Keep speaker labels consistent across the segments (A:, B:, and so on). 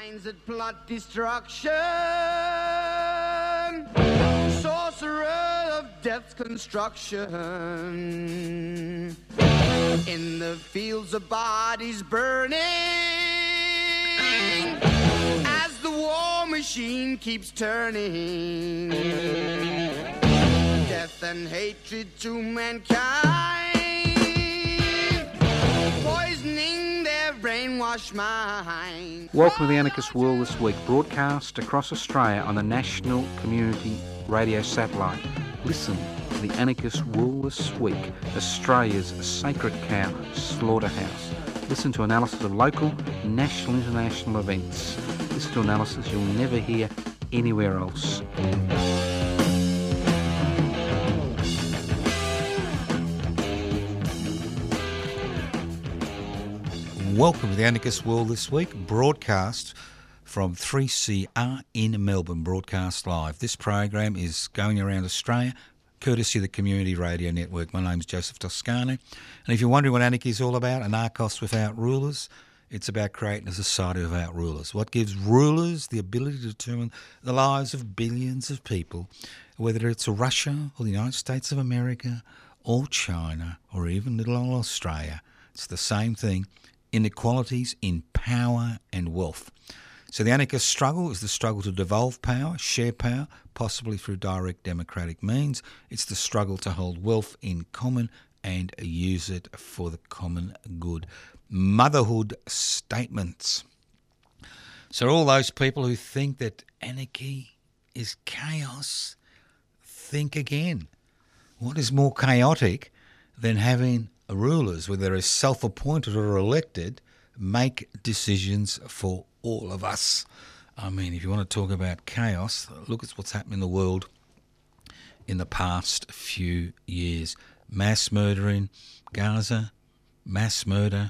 A: Minds that plot destruction, sorcerer of death's construction, in the fields of bodies burning, as the war machine keeps turning, death and hatred to mankind, poisoning their brainwashed mind.
B: Welcome to the Anarchist World This Week, broadcast across Australia on the National Community Radio Satellite. Listen to the Anarchist World This Week, Australia's sacred cow slaughterhouse. Listen to analysis of local, national, international events. Listen to analysis you'll never hear anywhere else.
C: Welcome to the Anarchist World This Week, broadcast from 3CR in Melbourne, broadcast live. This program is going around Australia, courtesy of the Community Radio Network. My name's Joseph Toscano, and if you're wondering what anarchy is all about, anarchos without rulers, it's about creating a society without rulers. What gives rulers the ability to determine the lives of billions of people, whether it's Russia or the United States of America or China or even little old Australia. It's the same thing. Inequalities in power and wealth. So the anarchist struggle is the struggle to devolve power, share power, possibly through direct democratic means. It's the struggle to hold wealth in common and use it for the common good. Motherhood statements. So all those people who think that anarchy is chaos, think again. What is more chaotic than having rulers, whether they're self-appointed or elected, make decisions for all of us? I mean, if you want to talk about chaos, look at what's happened in the world in the past few years. Mass murder in Gaza, mass murder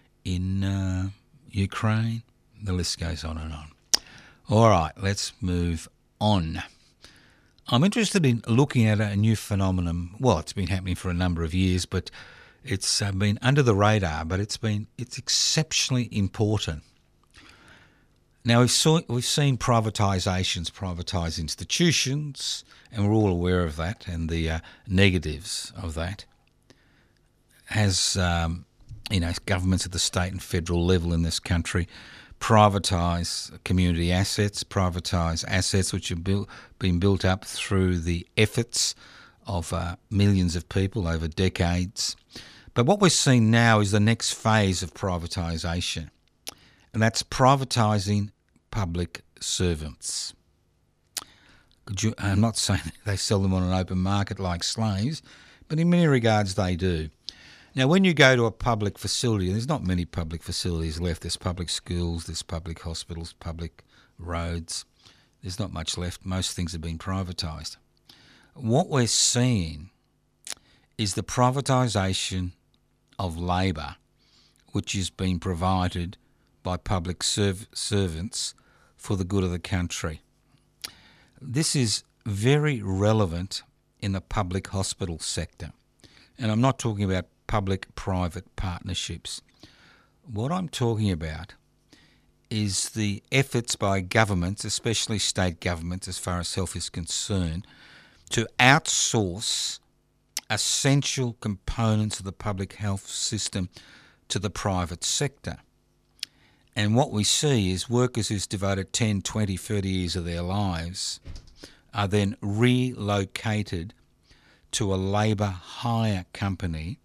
C: in Ukraine, the list goes on and on. All right, let's move on. I'm interested in looking at a new phenomenon. Well, it's been happening for a number of years, but it's been under the radar, but it's exceptionally important. Now, we've seen privatisations, privatised institutions, and we're all aware of that and the negatives of that. As governments at the state and federal level in this country privatise community assets, privatise assets which have been built up through the efforts of millions of people over decades. But what we're seeing now is the next phase of privatisation, and that's privatising public servants. I'm not saying they sell them on an open market like slaves, but in many regards they do. Now, when you go to a public facility, there's not many public facilities left. There's public schools, there's public hospitals, public roads. There's not much left. Most things have been privatised. What we're seeing is the privatisation of labour, which is being provided by public servants for the good of the country. This is very relevant in the public hospital sector. And I'm not talking about public-private partnerships. What I'm talking about is the efforts by governments, especially state governments as far as health is concerned, to outsource essential components of the public health system to the private sector. And what we see is workers who've devoted 10, 20, 30 years of their lives are then relocated to a labour hire company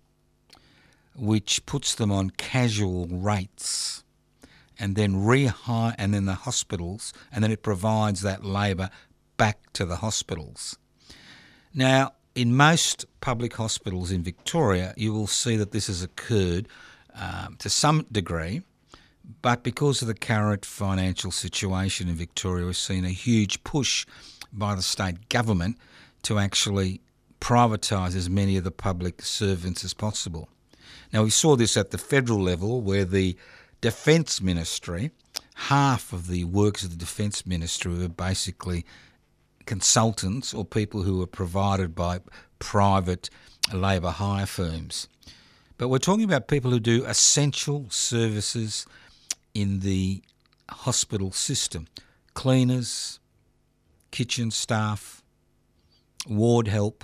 C: which puts them on casual rates and then rehire, and then the hospitals, and then it provides that labour back to the hospitals. Now, in most public hospitals in Victoria, you will see that this has occurred to some degree, but because of the current financial situation in Victoria, we've seen a huge push by the state government to actually privatise as many of the public servants as possible. Now, we saw this at the federal level where the Defence Ministry, half of the workers of the Defence Ministry were basically consultants or people who were provided by private labour hire firms. But we're talking about people who do essential services in the hospital system. Cleaners, kitchen staff, ward help,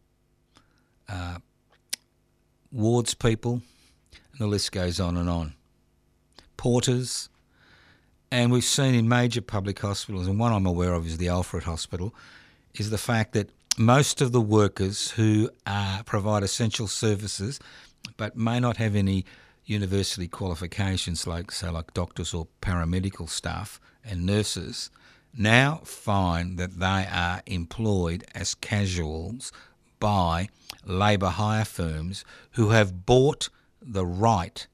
C: wards people, and the list goes on and on. Porters, and we've seen in major public hospitals, and one I'm aware of is the Alfred Hospital, is the fact that most of the workers who provide essential services but may not have any university qualifications like doctors or paramedical staff and nurses now find that they are employed as casuals by labour hire firms who have bought the right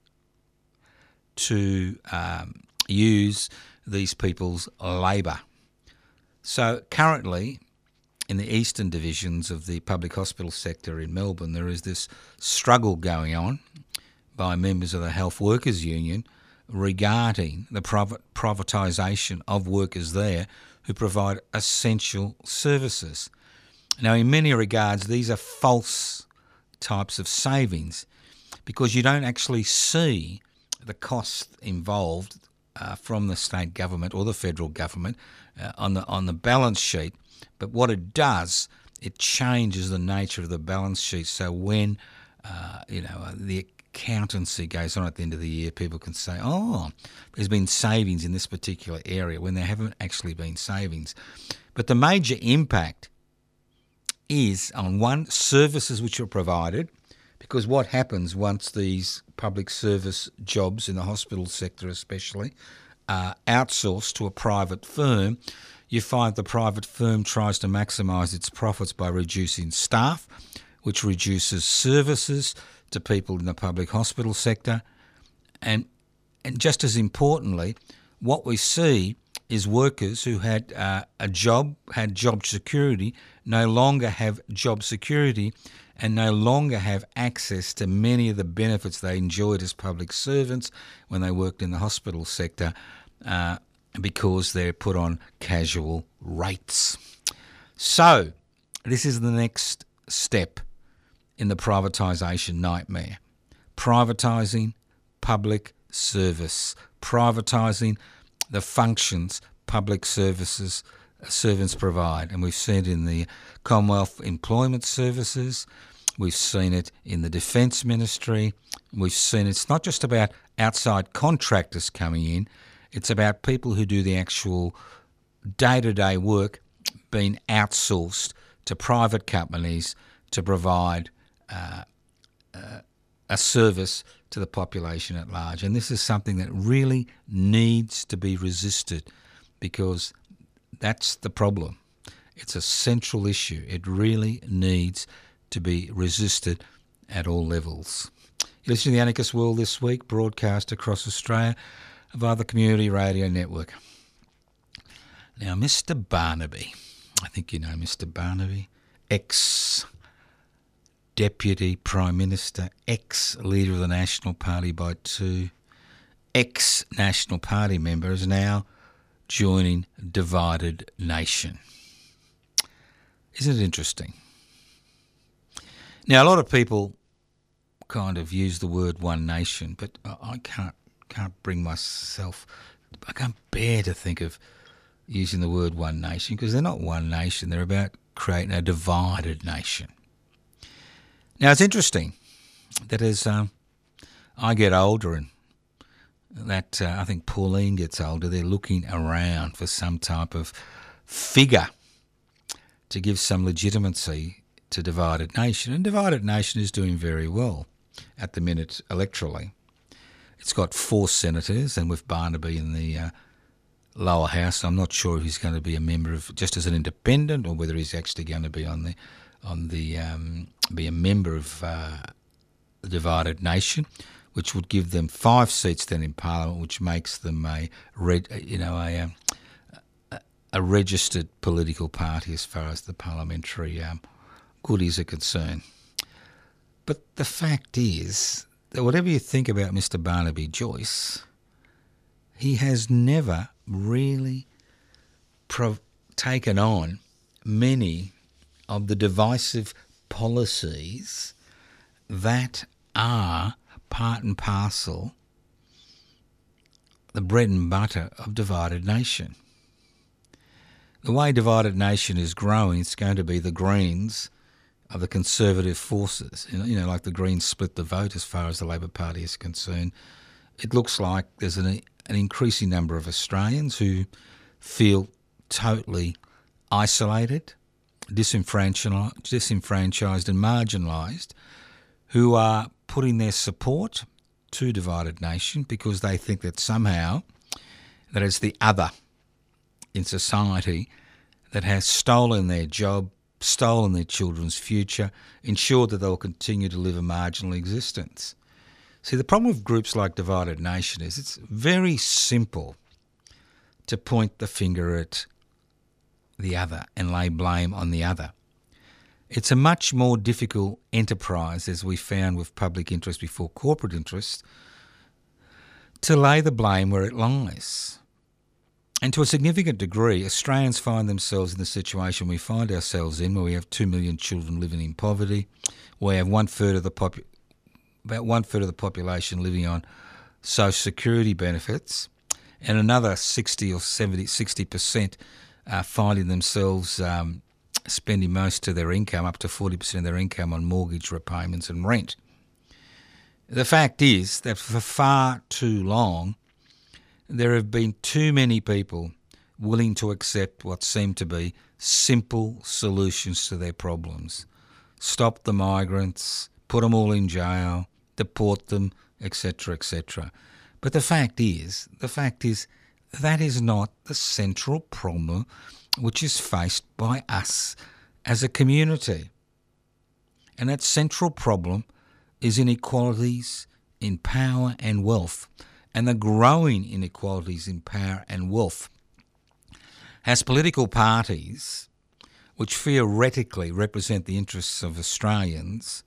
C: to use these people's labour. So currently, in the eastern divisions of the public hospital sector in Melbourne, there is this struggle going on by members of the Health Workers Union regarding the privatisation of workers there who provide essential services. Now, in many regards, these are false types of savings because you don't actually see the cost involved from the state government or the federal government on the balance sheet. But what it does, it changes the nature of the balance sheet. So when the accountancy goes on at the end of the year, people can say, oh, there's been savings in this particular area when there haven't actually been savings. But the major impact is on one, services which are provided, because what happens once these public service jobs in the hospital sector especially are outsourced to a private firm, you find the private firm tries to maximise its profits by reducing staff, which reduces services to people in the public hospital sector. And just as importantly, what we see is workers who had had job security, no longer have job security and no longer have access to many of the benefits they enjoyed as public servants when they worked in the hospital sector because they're put on casual rates. So this is the next step in the privatisation nightmare. Privatising public service, privatising the functions public servants provide. And we've seen it in the Commonwealth Employment Services, we've seen it in the Defence Ministry, we've seen it's not just about outside contractors coming in, it's about people who do the actual day-to-day work being outsourced to private companies to provide a service to the population at large. And this is something that really needs to be resisted because that's the problem. It's a central issue. It really needs to be resisted at all levels. You're listening to the Anarchist World This Week, broadcast across Australia via the Community Radio Network. Now, Mr. Barnaby, I think you know Mr. Barnaby, ex-Deputy Prime Minister, ex-Leader of the National Party by two, ex-National Party member, is now joining Divided Nation. Isn't it interesting? Now, a lot of people kind of use the word One Nation, but I can't bring myself, I can't bear to think of using the word One Nation because they're not one nation. They're about creating a divided nation. Now, it's interesting that as I get older and that I think Pauline gets older, they're looking around for some type of figure to give some legitimacy to Divided Nation. And Divided Nation is doing very well at the minute electorally. It's got 4 senators, and with Barnaby in the lower house, I'm not sure if he's going to be a member of just as an independent or whether he's actually going to be be a member of the Divided Nation, which would give them 5 seats then in Parliament, which makes them a registered political party as far as the parliamentary goodies are concerned. But the fact is that whatever you think about Mr. Barnaby Joyce, he has never really taken on many of the divisive policies that are part and parcel the bread and butter of Divided Nation. The way Divided Nation is growing, it's going to be the Greens of the conservative forces. Like the Greens split the vote as far as the Labor Party is concerned. It looks like there's an increasing number of Australians who feel totally isolated, disenfranchised and marginalised, who are putting their support to Divided Nation because they think that somehow that it's the other in society that has stolen their job, stolen their children's future, ensured that they'll continue to live a marginal existence. See, the problem with groups like Divided Nation is it's very simple to point the finger at the other and lay blame on the other. It's a much more difficult enterprise, as we found with public interest before corporate interest, to lay the blame where it lies. And to a significant degree, Australians find themselves in the situation we find ourselves in, where we have 2 million children living in poverty, we have about one third of the population living on social security benefits, and another 60% finding themselves spending most of their income, up to 40% of their income, on mortgage repayments and rent. The fact is that for far too long, there have been too many people willing to accept what seem to be simple solutions to their problems. Stop the migrants, put them all in jail, deport them, etc., etc. But the fact is that is not the central problem which is faced by us as a community. And that central problem is inequalities in power and wealth, and the growing inequalities in power and wealth. As political parties, which theoretically represent the interests of Australians,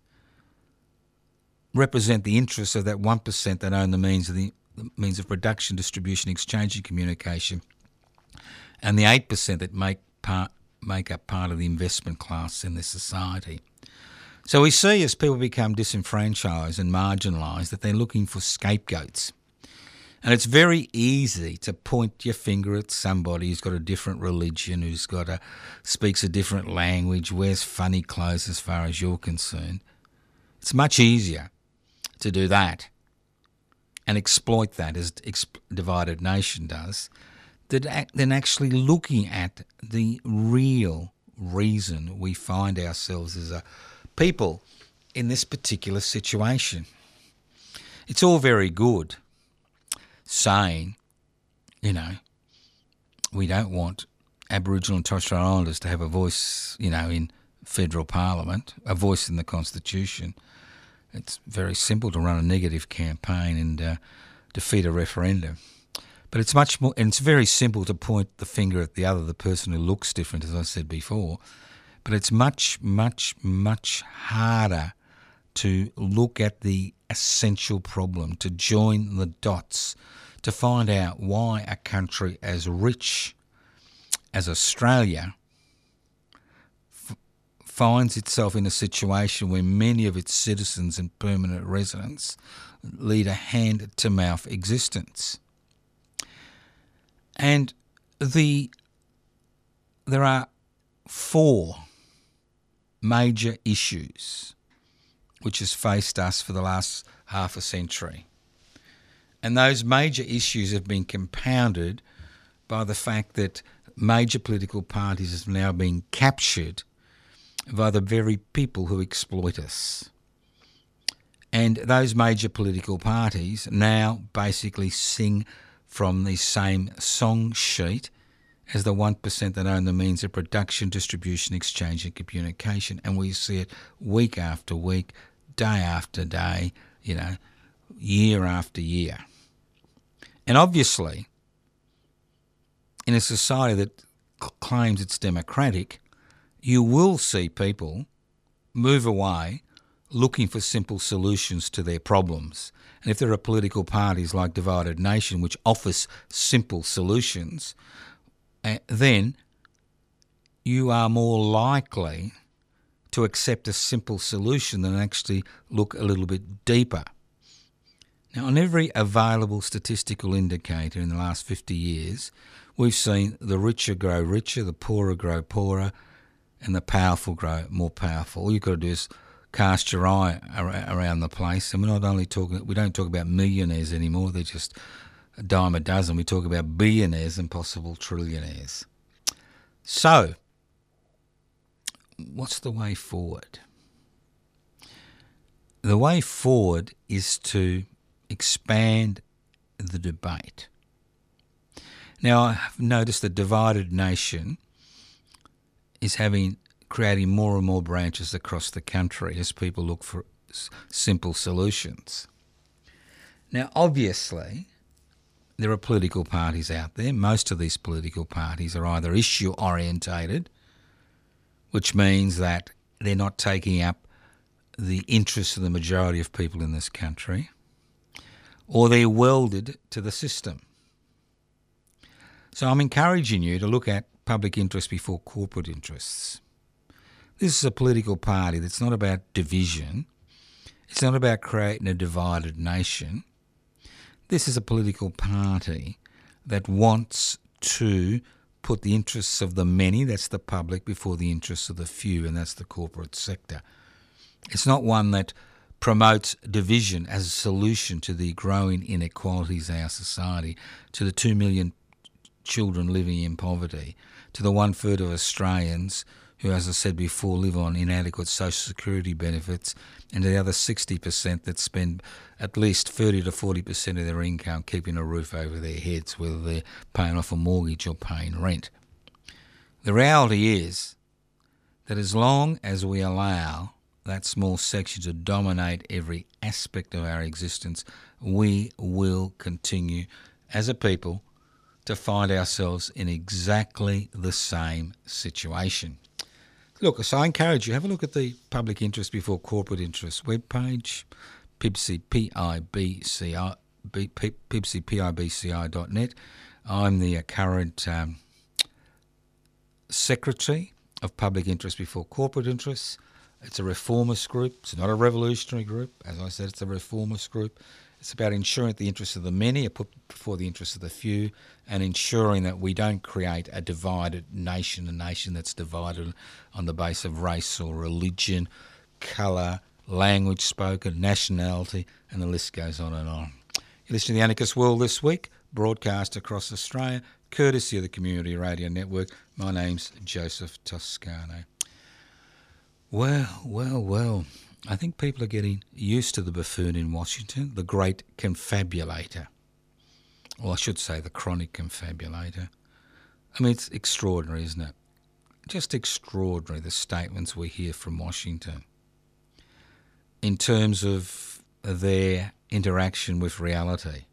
C: represent the interests of that 1% that own the means of production, distribution, exchange and communication, and the 8% that make up part of the investment class in this society. So we see as people become disenfranchised and marginalised that they're looking for scapegoats. And it's very easy to point your finger at somebody who's got a different religion, speaks a different language, wears funny clothes as far as you're concerned. It's much easier to do that and exploit that, as Divided Nation does, than actually looking at the real reason we find ourselves as a people in this particular situation. It's all very good saying, we don't want Aboriginal and Torres Strait Islanders to have a voice, in federal parliament, a voice in the Constitution. It's very simple to run a negative campaign and defeat a referendum. But it's much more, and it's very simple to point the finger at the other, the person who looks different, as I said before. But it's much, much, much harder to look at the essential problem, to join the dots, to find out why a country as rich as Australia finds itself in a situation where many of its citizens and permanent residents lead a hand-to-mouth existence. And there are 4 major issues which has faced us for the last half a century. And those major issues have been compounded by the fact that major political parties have now been captured by the very people who exploit us. And those major political parties now basically sing from the same song sheet as the 1% that own the means of production, distribution, exchange and communication. And we see it week after week, day after day, year after year. And obviously, in a society that claims it's democratic, you will see people move away looking for simple solutions to their problems. And if there are political parties like Divided Nation which offers simple solutions, then you are more likely to accept a simple solution than actually look a little bit deeper. Now, on every available statistical indicator in the last 50 years, we've seen the richer grow richer, the poorer grow poorer, and the powerful grow more powerful. All you've got to do is cast your eye around the place, and we don't talk about millionaires anymore. They're just a dime a dozen. We talk about billionaires and possible trillionaires. So, what's the way forward? The way forward is to expand the debate. Now, I've noticed the divided nation is creating more and more branches across the country as people look for simple solutions. Now, obviously, there are political parties out there. Most of these political parties are either issue-orientated, which means that they're not taking up the interests of the majority of people in this country, or they're welded to the system. So I'm encouraging you to look at public interest before corporate interests. This is a political party that's not about division. It's not about creating a divided nation. This is a political party that wants to put the interests of the many, that's the public, before the interests of the few, and that's the corporate sector. It's not one that promotes division as a solution to the growing inequalities in our society, to the 2 million children living in poverty, to the 1/3 of Australians who, as I said before, live on inadequate social security benefits, and to the other 60% that spend at least 30 to 40% of their income keeping a roof over their heads, whether they're paying off a mortgage or paying rent. The reality is that as long as we allow that small section to dominate every aspect of our existence, we will continue as a people to find ourselves in exactly the same situation. Look, so I encourage you, have a look at the Public Interest Before Corporate Interest webpage, pibci.net. I'm the current Secretary of Public Interest Before Corporate Interests. It's a reformist group. It's not a revolutionary group. As I said, it's a reformist group. It's about ensuring that the interests of the many are put before the interests of the few, and ensuring that we don't create a divided nation, a nation that's divided on the basis of race or religion, colour, language spoken, nationality, and the list goes on and on. You're listening to The Anarchist World This Week, broadcast across Australia, courtesy of the Community Radio Network. My name's Joseph Toscano. Well, I think people are getting used to the buffoon in Washington, the great confabulator. Or I should say the chronic confabulator. I mean, it's extraordinary, isn't it? Just extraordinary, the statements we hear from Washington in terms of their interaction with reality.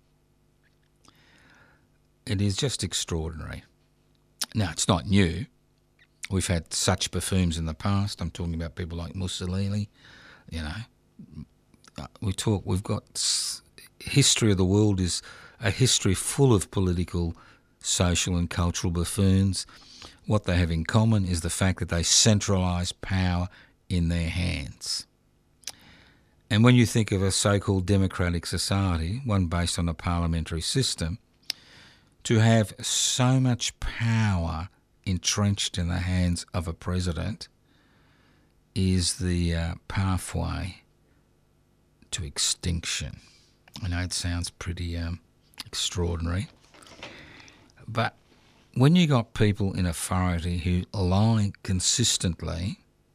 C: It is just extraordinary. Now, it's not new. We've had such buffoons in the past. I'm talking about people like Mussolini. You know, we've got history of the world is a history full of political, social and cultural buffoons. What they have in common is the fact that they centralise power in their hands. And when you think of a so-called democratic society, one based on a parliamentary system, to have so much power entrenched in the hands of a president is the pathway to extinction. I know it sounds pretty extraordinary, but when you got people in authority who lie consistently,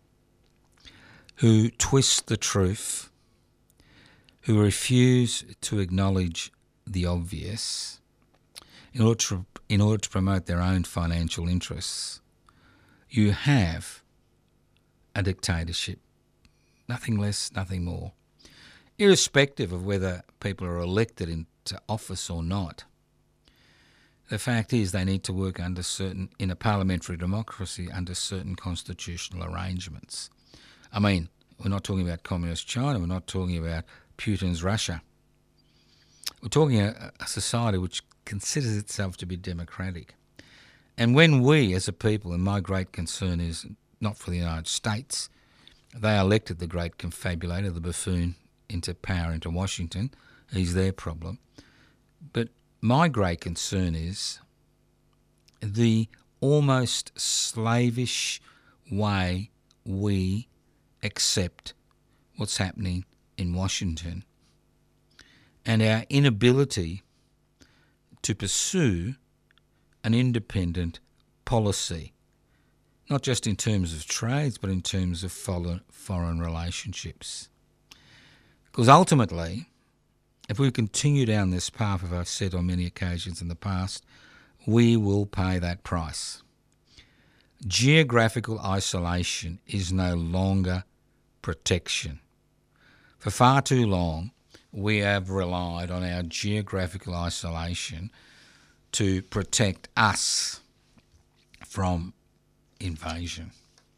C: who twist the truth, who refuse to acknowledge the obvious in order to promote their own financial interests, you have a dictatorship. Nothing less, nothing more. Irrespective of whether people are elected into office or not, the fact is they need to work in a parliamentary democracy, under certain constitutional arrangements. I mean, we're not talking about communist China, we're not talking about Putin's Russia. We're talking a society which considers itself to be democratic. And when we as a people, and my great concern is not for the United States, they elected the great confabulator, the buffoon, into power, into Washington, is their problem. But my great concern is the almost slavish way we accept what's happening in Washington and our inability to pursue an independent policy, not just in terms of trades, but in terms of foreign relationships. Because ultimately, if we continue down this path, as I've said on many occasions in the past, we will pay that price. Geographical isolation is no longer protection. For far too long, we have relied on our geographical isolation to protect us from invasion.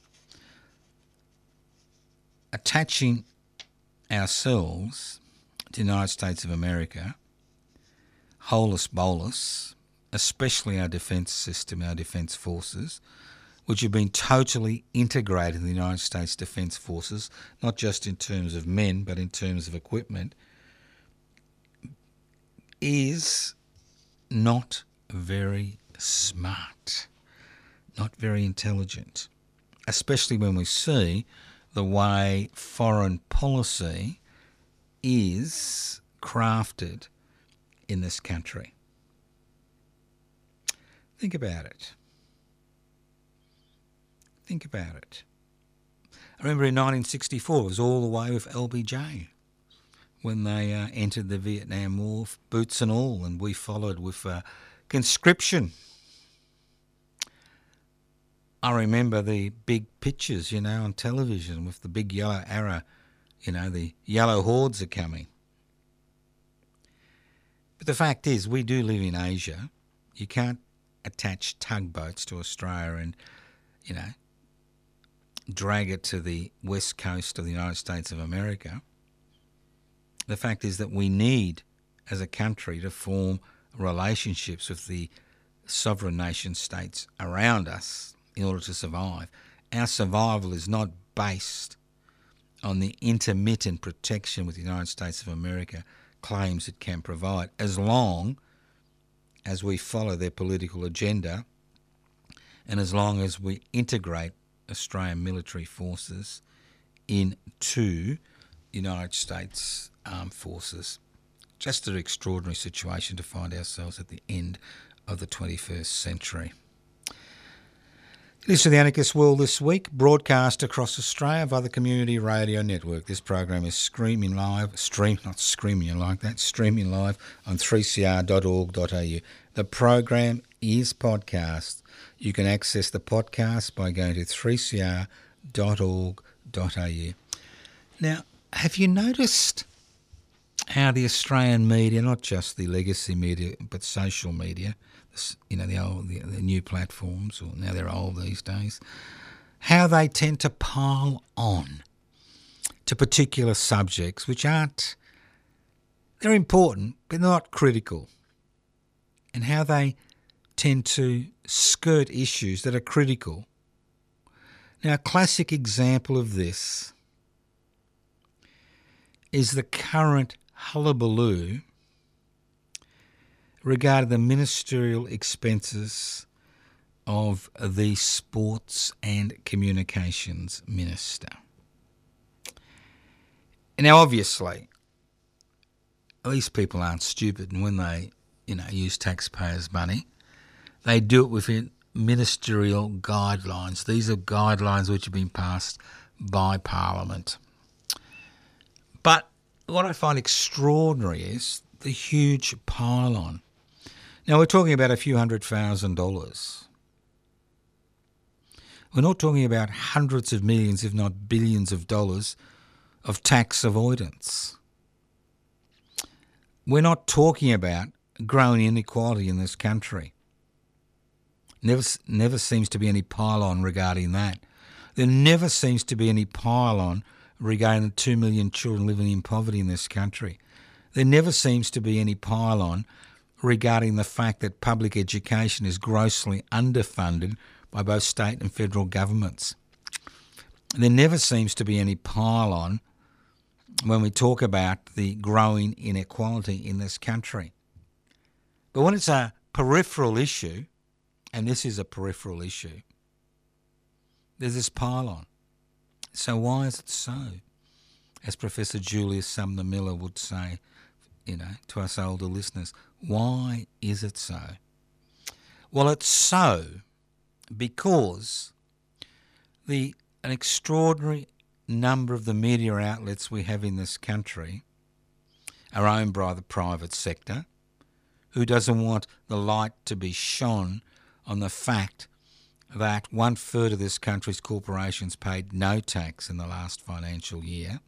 C: Attaching ourselves to the United States of America, holus bolus, especially our defence system, our defence forces, which have been totally integrated in the United States Defence Forces, not just in terms of men, but in terms of equipment, is not very smart, not very intelligent, especially when we see the way foreign policy is crafted in this country. Think about it. Think about it. I remember in 1964, it was all the way with LBJ when they entered the Vietnam War, boots and all, and we followed with conscription. I remember the big pictures, on television with the big yellow arrow, the yellow hordes are coming. But the fact is, we do live in Asia. You can't attach tugboats to Australia and, drag it to the west coast of the United States of America. The fact is that we need, as a country, to form relationships with the sovereign nation states around us in order to survive. Our survival is not based on the intermittent protection with the United States of America claims it can provide, as long as we follow their political agenda and as long as we integrate Australian military forces into United States Armed Forces. Just an extraordinary situation to find ourselves at the end of the 21st century. Listen to the Anarchist World This Week, broadcast across Australia via the Community Radio Network. This program is streaming live on 3cr.org.au. The program is podcast. You can access the podcast by going to 3cr.org.au. Now, have you noticed how the Australian media, not just the legacy media, but social media, the new platforms, or now they're old these days, how they tend to pile on to particular subjects which aren't, they're important, but not critical, and how they tend to skirt issues that are critical. Now, a classic example of this is the current hullabaloo regarding the ministerial expenses of the Sports and Communications Minister. Now, obviously, these people aren't stupid, and when they, use taxpayers' money, they do it within ministerial guidelines. These are guidelines which have been passed by Parliament. But what I find extraordinary is the huge pile-on. Now, we're talking about a few $100,000. We're not talking about hundreds of millions, if not billions of dollars of tax avoidance. We're not talking about growing inequality in this country. Never seems to be any pile-on regarding that. There never seems to be any pile-on regarding the 2 million children living in poverty in this country. There never seems to be any pile-on regarding the fact that public education is grossly underfunded by both state and federal governments. There never seems to be any pile-on when we talk about the growing inequality in this country. But when it's a peripheral issue, and this is a peripheral issue, there's this pile-on. So why is it so? As Professor Julius Sumner Miller would say, to us older listeners, why is it so? Well, it's so because an extraordinary number of the media outlets we have in this country are owned by the private sector, who doesn't want the light to be shone on the fact that 1/3 of this country's corporations paid no tax in the last financial year.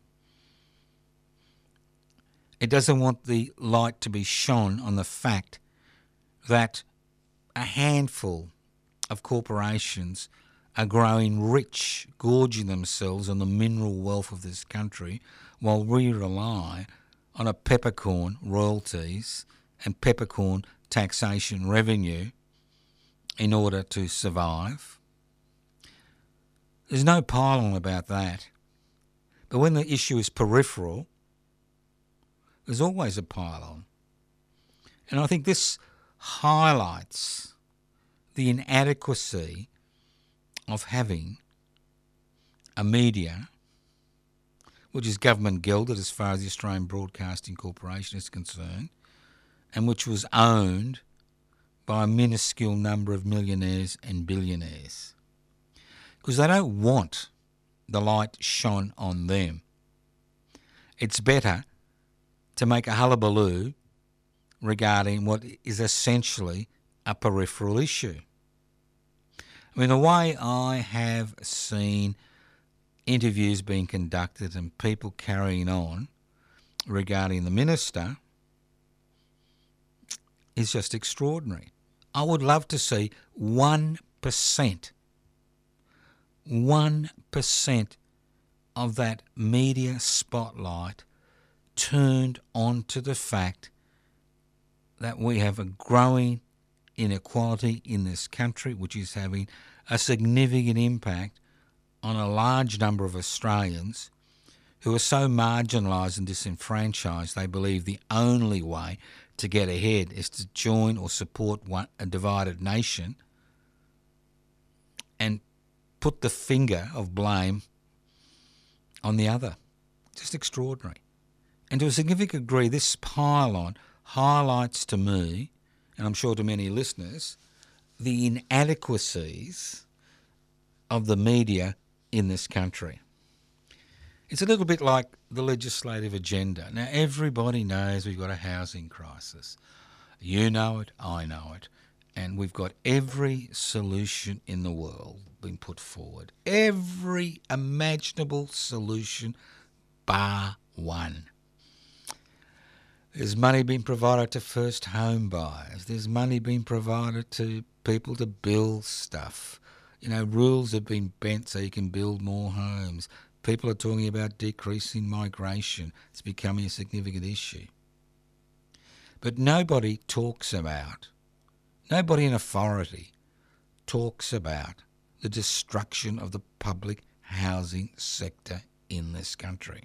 C: It doesn't want the light to be shone on the fact that a handful of corporations are growing rich, gorging themselves on the mineral wealth of this country, while we rely on a peppercorn royalties and peppercorn taxation revenue in order to survive. There's no pile-on about that. But when the issue is peripheral, there's always a pile-on. And I think this highlights the inadequacy of having a media which is government gelded as far as the Australian Broadcasting Corporation is concerned, and which was owned by a minuscule number of millionaires and billionaires. Because they don't want the light shone on them. It's better to make a hullabaloo regarding what is essentially a peripheral issue. I mean, the way I have seen interviews being conducted and people carrying on regarding the minister is just extraordinary. I would love to see 1% of that media spotlight turned onto the fact that we have a growing inequality in this country, which is having a significant impact on a large number of Australians who are so marginalised and disenfranchised they believe the only way to get ahead is to join or support a divided nation and put the finger of blame on the other. Just extraordinary. And to a significant degree, this pile-on highlights to me, and I'm sure to many listeners, the inadequacies of the media in this country. It's a little bit like the legislative agenda. Now, everybody knows we've got a housing crisis. You know it, I know it, and we've got every solution in the world being put forward. Every imaginable solution bar one. There's money being provided to first home buyers. There's money being provided to people to build stuff. Rules have been bent so you can build more homes. People are talking about decreasing migration. It's becoming a significant issue. But nobody in authority talks about the destruction of the public housing sector in this country.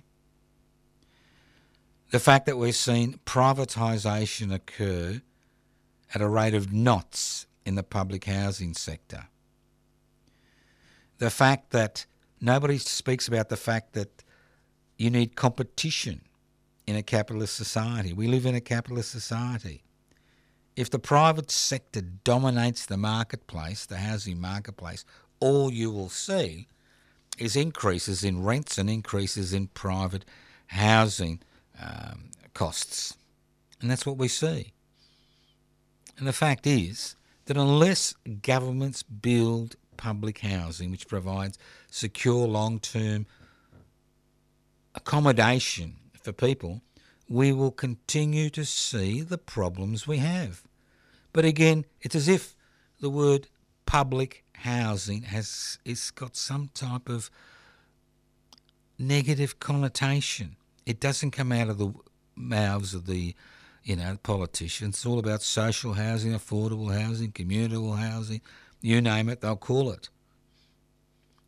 C: The fact that we're seeing privatisation occur at a rate of knots in the public housing sector. The fact that nobody speaks about the fact that you need competition in a capitalist society. We live in a capitalist society. If the private sector dominates the marketplace, the housing marketplace, all you will see is increases in rents and increases in private housing costs. And that's what we see. And the fact is that unless governments build public housing which provides secure long-term accommodation for people, we will continue to see the problems we have. But again, it's as if the word public housing it's got some type of negative connotation. It doesn't come out of the mouths of the politicians. It's all about social housing, affordable housing, communal housing, you name it, they'll call it.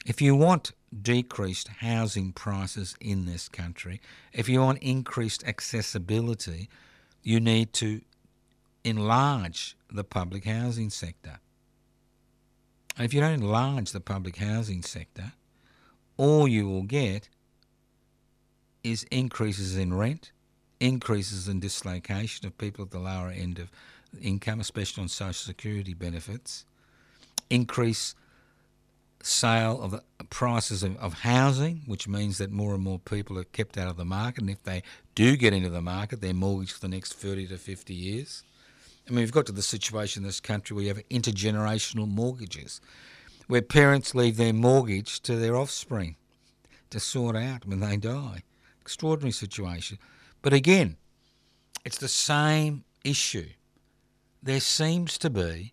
C: If you want decreased housing prices in this country, if you want increased accessibility, you need to enlarge the public housing sector. And if you don't enlarge the public housing sector, all you will get is increases in rent, increases in dislocation of people at the lower end of income, especially on social security benefits, increase sale of the prices of housing, which means that more and more people are kept out of the market, and if they do get into the market, they're mortgaged for the next 30 to 50 years. I mean, we've got to the situation in this country where you have intergenerational mortgages, where parents leave their mortgage to their offspring to sort out when they die. Extraordinary situation. But again, it's the same issue. There seems to be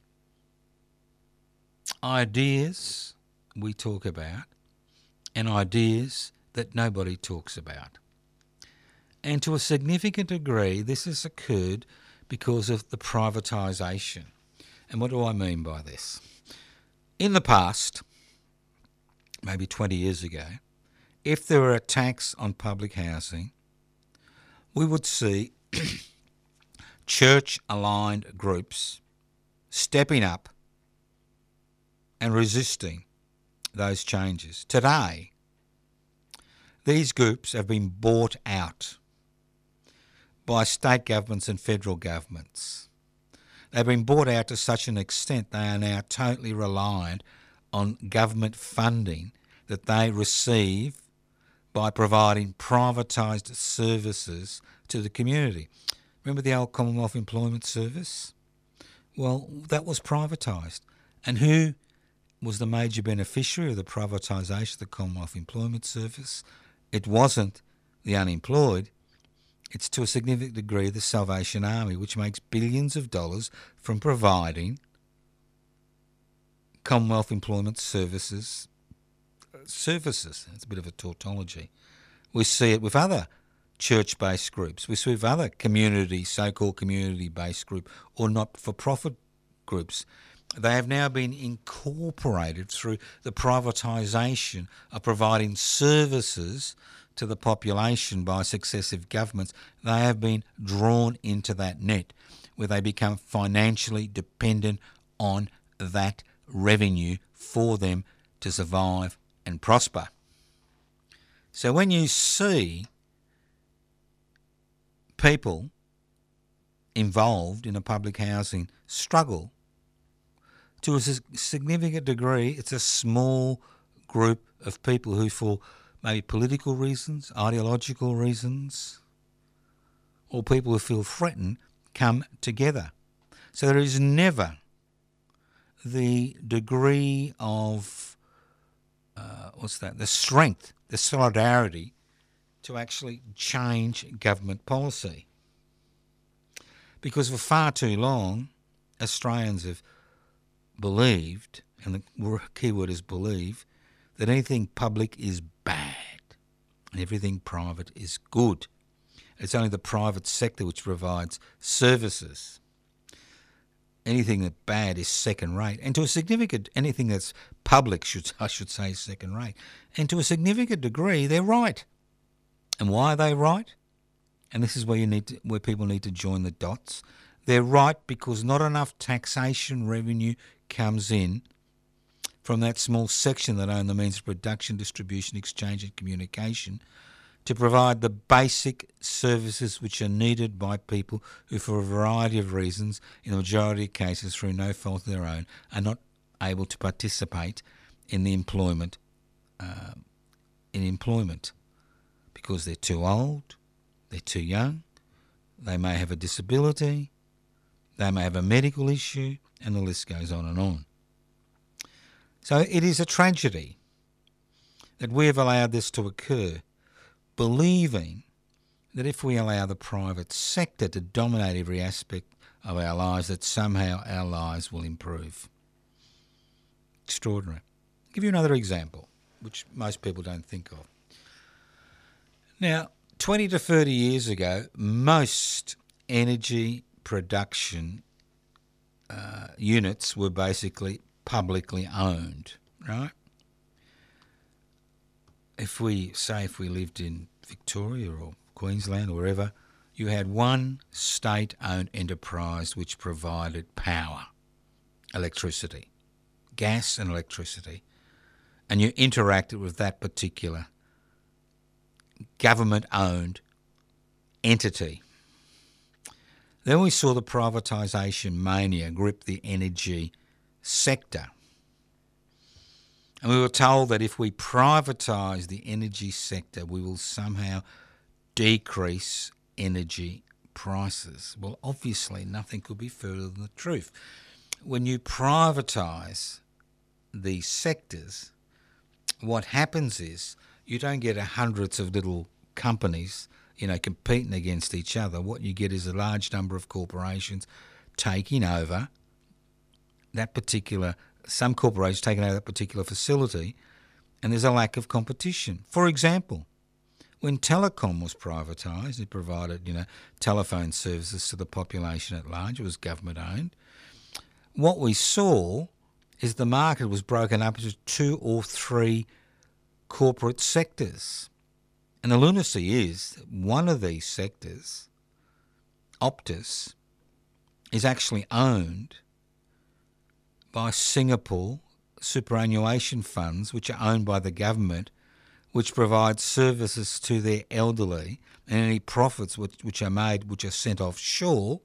C: ideas we talk about and ideas that nobody talks about. And to a significant degree, this has occurred because of the privatisation. And what do I mean by this? In the past, maybe 20 years ago, if there were a tax on public housing, we would see church-aligned groups stepping up and resisting those changes. Today, these groups have been bought out by state governments and federal governments. They've been bought out to such an extent they are now totally reliant on government funding that they receive by providing privatised services to the community. Remember the old Commonwealth Employment Service? Well, that was privatised. And who was the major beneficiary of the privatisation of the Commonwealth Employment Service? It wasn't the unemployed. It's to a significant degree the Salvation Army, which makes billions of dollars from providing Commonwealth Employment Services. It's a bit of a tautology. We see it with other church-based groups. We see it with other so-called community-based group or not-for-profit groups. They have now been incorporated through the privatisation of providing services to the population by successive governments. They have been drawn into that net where they become financially dependent on that revenue for them to survive and prosper. So when you see people involved in a public housing struggle, to a significant degree, it's a small group of people who, for maybe political reasons, ideological reasons, or people who feel threatened, come together. So there is never the degree of, the strength, the solidarity to actually change government policy. Because for far too long, Australians have believed, and the key word is believe, that anything public is bad and everything private is good. It's only the private sector which provides services. Anything that's bad is second rate. And to a significant, anything that's public, I should say, is second rate. And to a significant degree, they're right. And why are they right? And this is where where people need to join the dots. They're right because not enough taxation revenue comes in from that small section that own the means of production, distribution, exchange and communication to provide the basic services which are needed by people who, for a variety of reasons, in the majority of cases through no fault of their own, are not able to participate in the employment because they're too old, they're too young, they may have a disability, they may have a medical issue, and the list goes on and on. So it is a tragedy that we have allowed this to occur, believing that if we allow the private sector to dominate every aspect of our lives, that somehow our lives will improve. Extraordinary. I'll give you another example, which most people don't think of. Now, 20 to 30 years ago, most energy production units were basically publicly owned, right? if we lived in Victoria or Queensland or wherever, you had one state-owned enterprise which provided power, electricity, gas and electricity, and you interacted with that particular government-owned entity. Then we saw the privatisation mania grip the energy sector. And we were told that if we privatise the energy sector, we will somehow decrease energy prices. Well, obviously, nothing could be further than the truth. When you privatise these sectors, what happens is you don't get hundreds of little companies, competing against each other. What you get is a large number of corporations taking over some corporations taking over that particular facility, and there's a lack of competition. For example, when telecom was privatised, it provided, telephone services to the population at large. It was government owned. What we saw is the market was broken up into 2 or 3 corporate sectors. And the lunacy is one of these sectors, Optus, is actually owned by Singapore superannuation funds, which are owned by the government, which provide services to their elderly, and any profits which are made, which are sent offshore,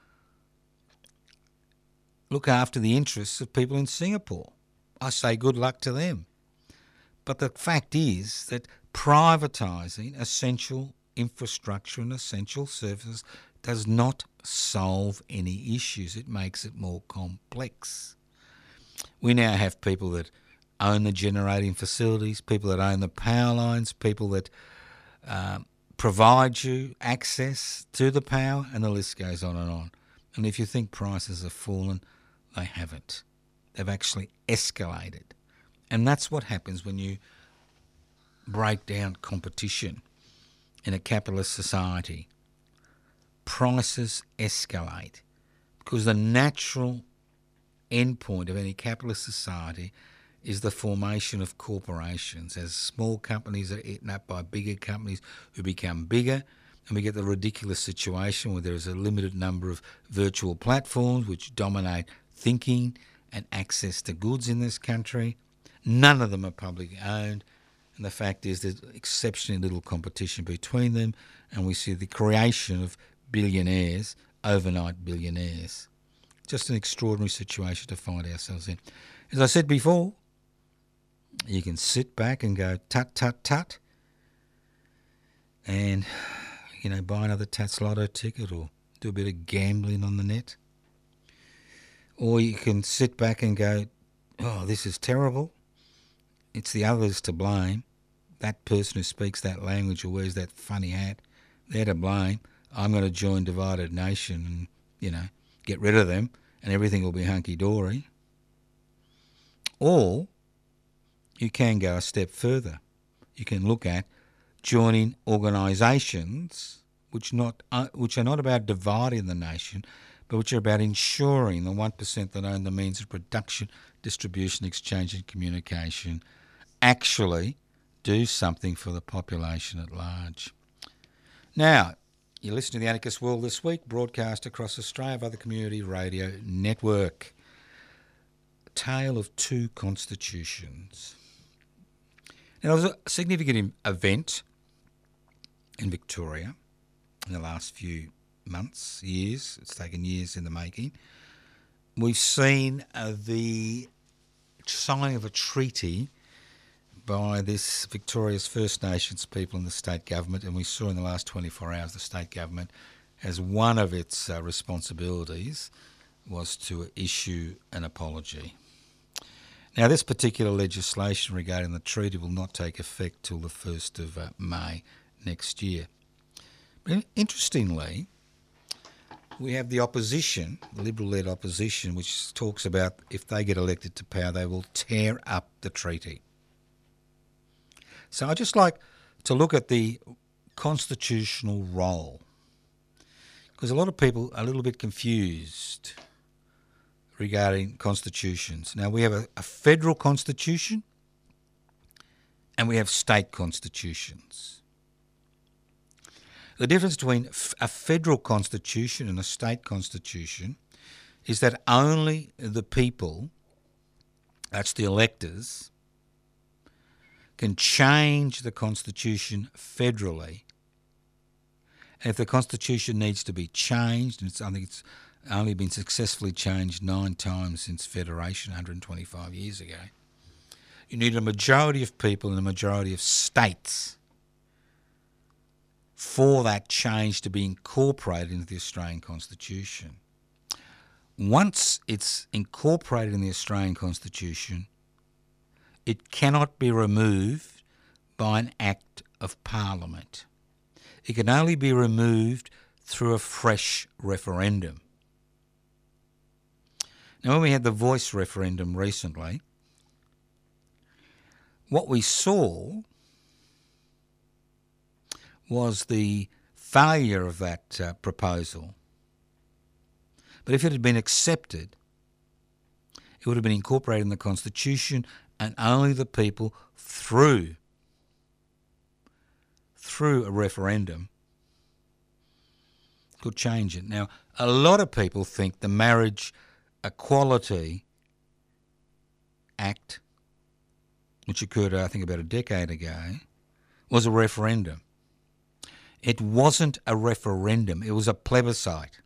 C: look after the interests of people in Singapore. I say good luck to them. But the fact is that privatising essential infrastructure and essential services does not solve any issues. It makes it more complex. We now have people that own the generating facilities, people that own the power lines, people that provide you access to the power, and the list goes on and on. And if you think prices have fallen, they haven't. They've actually escalated. And that's what happens when you break down competition in a capitalist society. Prices escalate because the natural endpoint of any capitalist society is the formation of corporations. As small companies are eaten up by bigger companies who become bigger, and we get the ridiculous situation where there is a limited number of virtual platforms which dominate thinking and access to goods in this country. None of them are publicly owned, and the fact is there's exceptionally little competition between them, and we see the creation of billionaires, overnight billionaires. Just an extraordinary situation to find ourselves in. As I said before, you can sit back and go tut, tut, tut, and, buy another Tats Lotto ticket or do a bit of gambling on the net. Or you can sit back and go, oh, this is terrible. It's the others to blame. That person who speaks that language or wears that funny hat, they're to blame. I'm going to join Divided Nation and, get rid of them and everything will be hunky-dory. Or you can go a step further. You can look at joining organisations which are not about dividing the nation, but which are about ensuring the 1% that own the means of production, distribution, exchange and communication actually do something for the population at large. Now, you're listening to The Anarchist World This Week, broadcast across Australia by the Community Radio Network. Tale of Two Constitutions. Now, there was a significant event in Victoria in the last few months, years. It's taken years in the making. We've seen the signing of a treaty by this Victoria's First Nations people and the state government, and we saw in the last 24 hours the state government, as one of its responsibilities, was to issue an apology. Now, this particular legislation regarding the treaty will not take effect till the 1st of May next year. But interestingly, we have the opposition, the Liberal-led opposition, which talks about if they get elected to power, they will tear up the treaty. So I'd just like to look at the constitutional role, because a lot of people are a little bit confused regarding constitutions. Now, we have a federal constitution and we have state constitutions. The difference between a federal constitution and a state constitution is that only the people, that's the electors, can change the constitution federally. And if the constitution needs to be changed, and I think it's only been successfully changed 9 times since Federation 125 years ago, you need a majority of people in a majority of states for that change to be incorporated into the Australian Constitution. Once it's incorporated in the Australian Constitution, it cannot be removed by an Act of Parliament. It can only be removed through a fresh referendum. Now, when we had the Voice referendum recently, what we saw was the failure of that proposal. But if it had been accepted, it would have been incorporated in the Constitution, and only the people through a referendum could change it. Now, a lot of people think the Marriage Equality Act, which occurred, I think, about a decade ago, was a referendum. It wasn't a referendum, it was a plebiscite.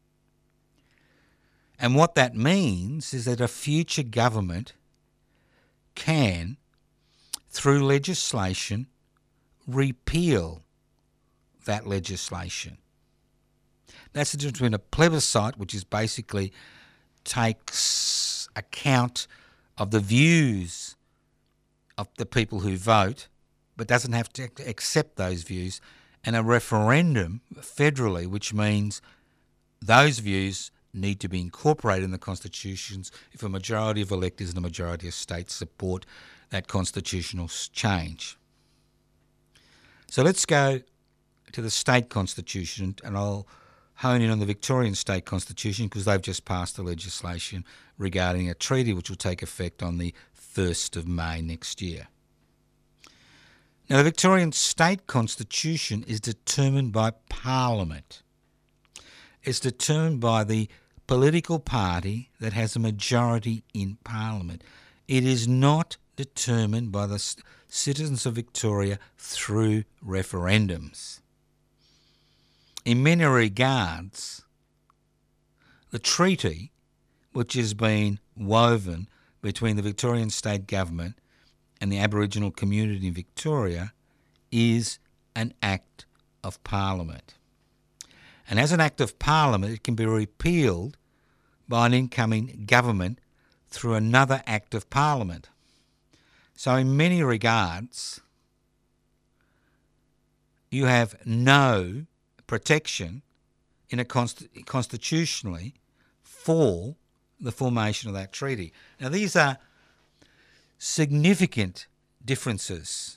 C: And what that means is that a future government can, through legislation, repeal that legislation. That's the difference between a plebiscite, which is basically takes account of the views of the people who vote, but doesn't have to accept those views, and a referendum federally, which means those views need to be incorporated in the constitutions if a majority of electors and a majority of states support that constitutional change. So let's go to the state constitution, and I'll hone in on the Victorian state constitution because they've just passed the legislation regarding a treaty which will take effect on the 1st of May next year. Now, the Victorian state constitution is determined by Parliament. It's determined by the political party that has a majority in Parliament. It is not determined by the citizens of Victoria through referendums. In many regards, the treaty which has been woven between the Victorian state government and the Aboriginal community in Victoria is an Act of Parliament. And as an Act of Parliament, it can be repealed by an incoming government through another Act of Parliament. So in many regards, you have no protection in constitutionally for the formation of that treaty. Now, these are significant differences,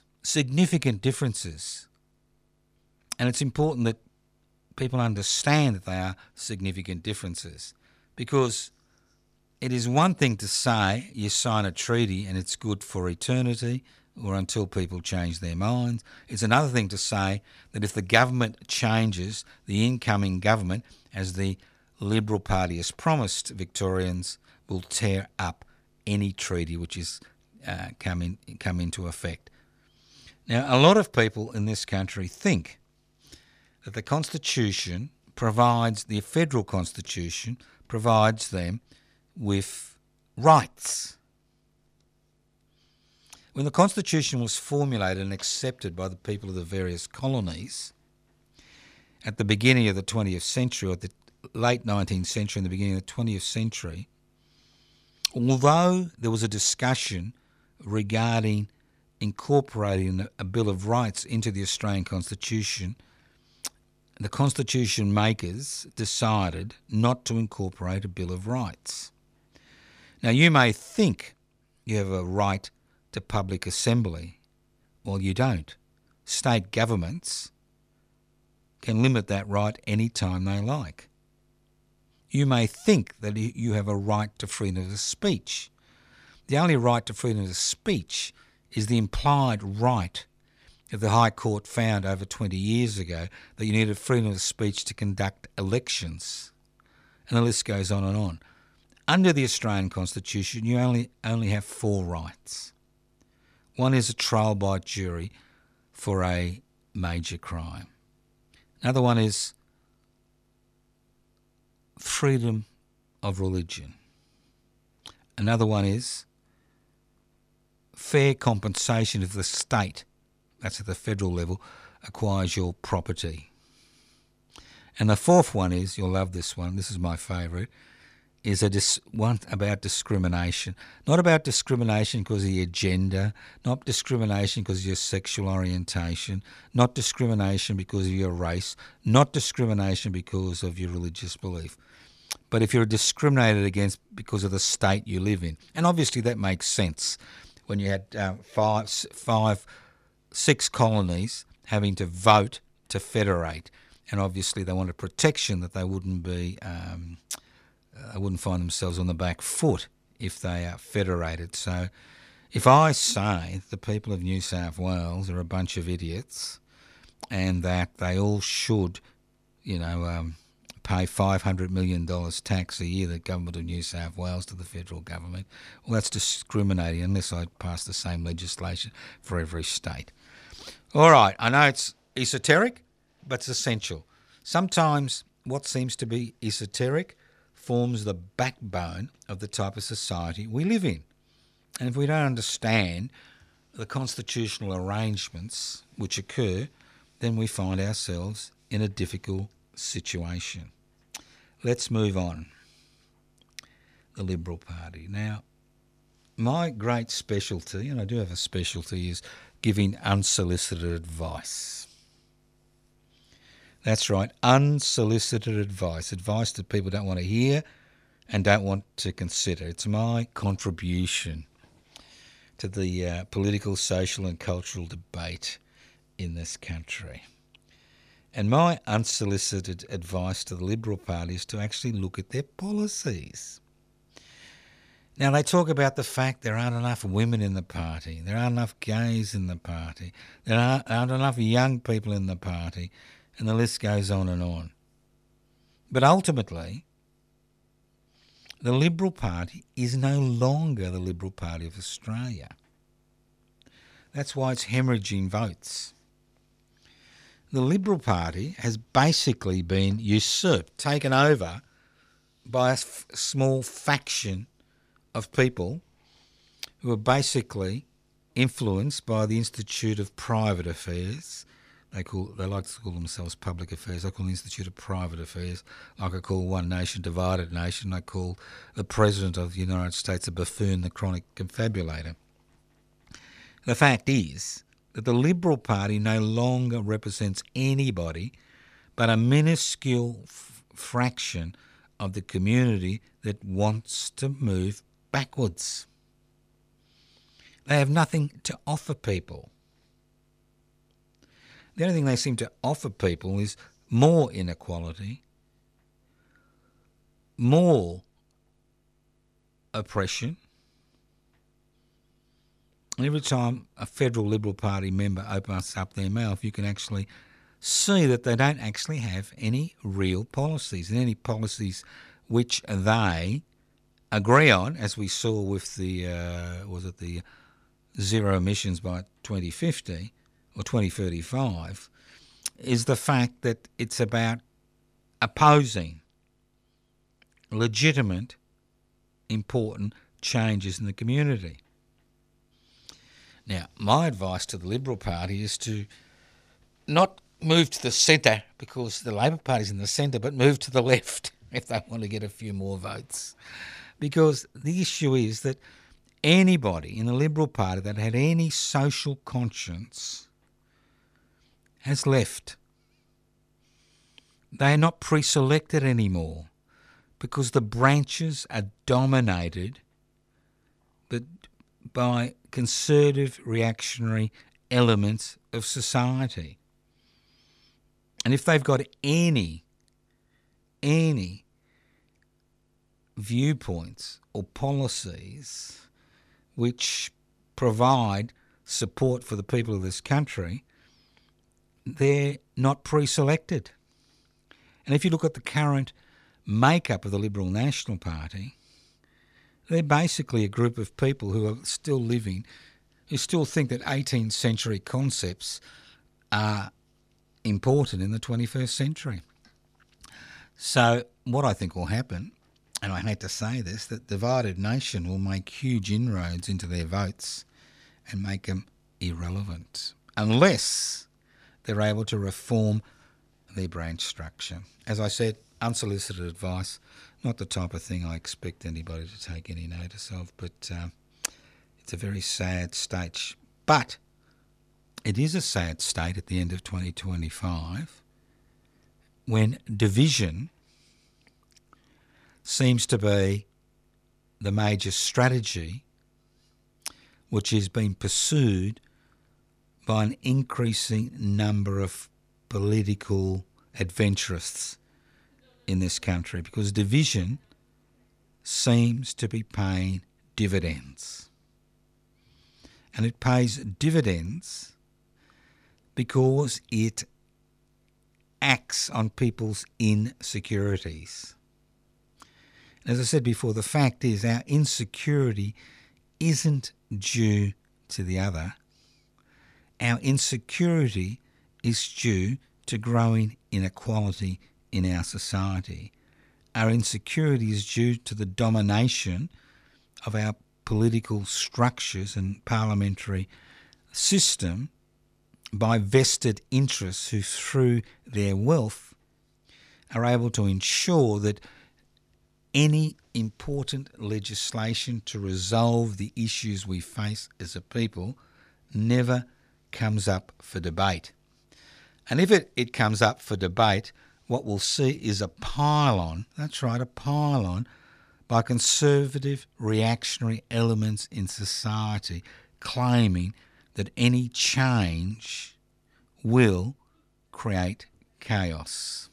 C: and it's important that people understand that they are significant differences, because it is one thing to say you sign a treaty and it's good for eternity or until people change their minds. It's another thing to say that if the government changes, the incoming government, as the Liberal Party has promised Victorians, will tear up any treaty which is come into effect. Now, a lot of people in this country think that the Constitution provides, the federal Constitution provides them with rights. When the Constitution was formulated and accepted by the people of the various colonies at the beginning of the 20th century, or the late 19th century and the beginning of the 20th century, although there was a discussion regarding incorporating a Bill of Rights into the Australian Constitution, the Constitution makers decided not to incorporate a Bill of Rights. Now, you may think you have a right to public assembly. Well, you don't. State governments can limit that right any time they like. You may think that you have a right to freedom of speech. The only right to freedom of speech is the implied right that the High Court found over 20 years ago that you needed freedom of speech to conduct elections. And the list goes on and on. Under the Australian Constitution, you only have 4 rights. One is a trial by jury for a major crime. Another one is freedom of religion. Another one is fair compensation if the state, that's at the federal level, acquires your property. And the fourth one is, you'll love this one, this is my favourite, is one about discrimination. Not about discrimination because of your gender, not discrimination because of your sexual orientation, not discrimination because of your race, not discrimination because of your religious belief. But if you're discriminated against because of the state you live in, and obviously that makes sense when you had 6 colonies having to vote to federate, and obviously they wanted protection that they wouldn't find themselves on the back foot if they are federated. So if I say the people of New South Wales are a bunch of idiots and that they all should, pay $500 million tax a year, the government of New South Wales, to the federal government, well, that's discriminating unless I pass the same legislation for every state. All right, I know it's esoteric, but it's essential. Sometimes what seems to be esoteric forms the backbone of the type of society we live in. And if we don't understand the constitutional arrangements which occur, then we find ourselves in a difficult situation. Let's move on. The Liberal Party. Now, my great specialty, and I do have a specialty, is giving unsolicited advice. That's right, unsolicited advice that people don't want to hear and don't want to consider. It's my contribution to the political, social and cultural debate in this country. And my unsolicited advice to the Liberal Party is to actually look at their policies. Now, they talk about the fact there aren't enough women in the party, there aren't enough gays in the party, there aren't enough young people in the party, and the list goes on and on. But ultimately, the Liberal Party is no longer the Liberal Party of Australia. That's why it's hemorrhaging votes. The Liberal Party has basically been usurped, taken over by a small faction of people who are basically influenced by the Institute of Private Affairs. They like to call themselves Public Affairs. I call the Institute of Private Affairs. Like I call One Nation Divided Nation. I call the President of the United States a buffoon, the chronic confabulator. The fact is that the Liberal Party no longer represents anybody but a minuscule fraction of the community that wants to move backwards. They have nothing to offer people. The only thing they seem to offer people is more inequality, more oppression. And every time a federal Liberal Party member opens up their mouth, you can actually see that they don't actually have any real policies, and any policies which they agree on, as we saw with the zero emissions by 2050 or 2035, is the fact that it's about opposing legitimate, important changes in the community. Now, my advice to the Liberal Party is to not move to the centre, because the Labor Party's in the centre, but move to the left if they want to get a few more votes. Because the issue is that anybody in the Liberal Party that had any social conscience has left. They are not pre-selected anymore because the branches are dominated by conservative, reactionary elements of society. And if they've got any viewpoints or policies which provide support for the people of this country, they're not pre-selected. And if you look at the current makeup of the Liberal National Party, they're basically a group of people who are still living, who still think that 18th century concepts are important in the 21st century. So what I think will happen, and I hate to say this, that Divided Nation will make huge inroads into their votes and make them irrelevant unless they're able to reform their branch structure. As I said, unsolicited advice, not the type of thing I expect anybody to take any notice of, but it's a very sad state. But it is a sad state at the end of 2025 when division seems to be the major strategy which is being pursued by an increasing number of political adventurists in this country, because division seems to be paying dividends. And it pays dividends because it acts on people's insecurities. As I said before, the fact is our insecurity isn't due to the other. Our insecurity is due to growing inequality in our society. Our insecurity is due to the domination of our political structures and parliamentary system by vested interests who, through their wealth, are able to ensure that any important legislation to resolve the issues we face as a people never comes up for debate. And if it comes up for debate, what we'll see is a pile-on, that's right, a pile-on, by conservative reactionary elements in society claiming that any change will create chaos.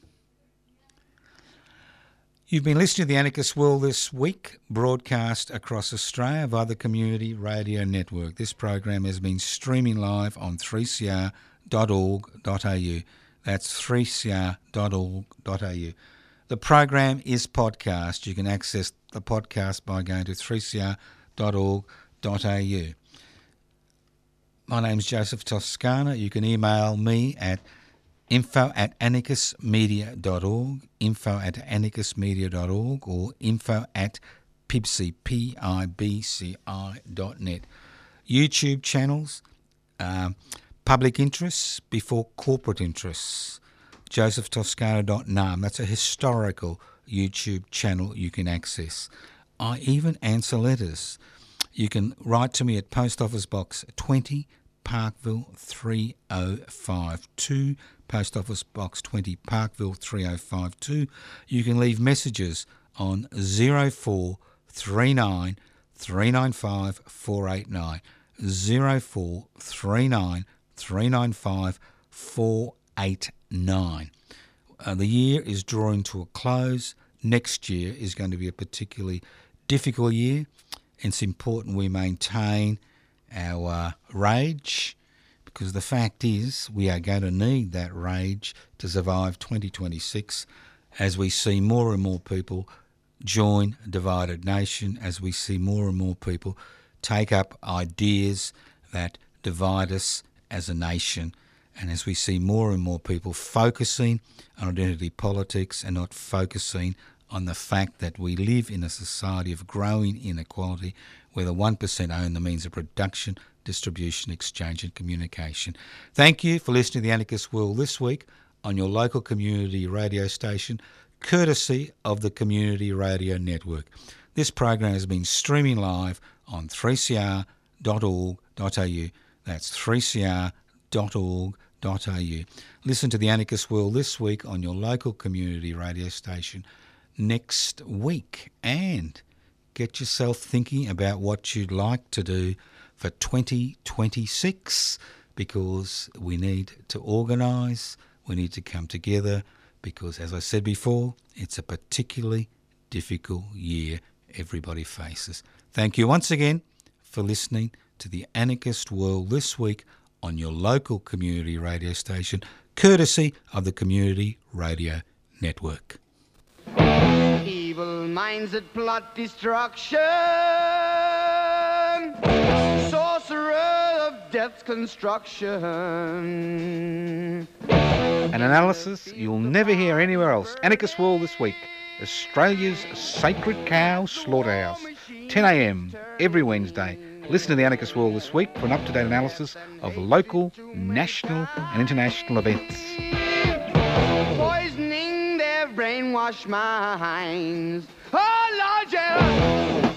C: You've been listening to The Anarchist World This Week, broadcast across Australia via the Community Radio Network. This program has been streaming live on 3cr.org.au. That's 3cr.org.au. The program is podcast. You can access the podcast by going to 3cr.org.au. My name's Joseph Toscana. You can email me at info@anarchistmedia.org, info@anarchistmedia.org, or info@pibci.net. YouTube channels, public interests before corporate interests. josephtoscana.num. That's a historical YouTube channel you can access. I even answer letters. You can write to me at Post Office Box 20, Parkville 3052, Post Office Box 20, Parkville 3052. You can leave messages on 0439 395 489, 0439 395 489. The year is drawing to a close. Next year is going to be a particularly difficult year. It's important we maintain our rage, because the fact is we are going to need that rage to survive 2026 as we see more and more people join Divided Nation, as we see more and more people take up ideas that divide us as a nation, and as we see more and more people focusing on identity politics and not focusing on the fact that we live in a society of growing inequality where the 1% own the means of production, distribution, exchange and communication. Thank you for listening to The Anarchist World This Week on your local community radio station, courtesy of the Community Radio Network. This program has been streaming live on 3cr.org.au. That's 3cr.org.au. Listen to The Anarchist World This Week on your local community radio station next week, and get yourself thinking about what you'd like to do for 2026, because we need to organise, we need to come together, because as I said before, it's a particularly difficult year everybody faces. Thank you once again for listening to the Anarchist World This Week on your local community radio station, courtesy of the Community Radio Network.
A: Evil minds that plot destruction, sorcerer of death's construction.
B: An analysis you'll never hear anywhere else. Anarchist World This Week, Australia's sacred cow slaughterhouse. 10 a.m. every Wednesday. Listen to the Anarchist World This Week for an up-to-date analysis of local, national and international events.
A: Poisoning their brainwashed minds. Oh, Lord, yeah.